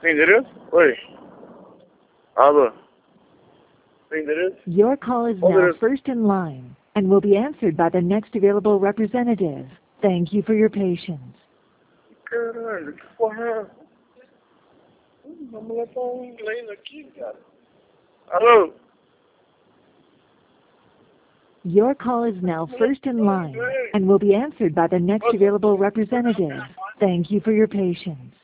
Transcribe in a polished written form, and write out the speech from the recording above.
Entendeu? Oi. Alô. Entendeu? Your call is now first in line and will be answered by the next available representative. Thank you for your patience. Caralho, que porra. Vamos levar um inglês aqui, cara. Alô. Your call is now first in line and will be answered by the next available representative. Thank you for your patience.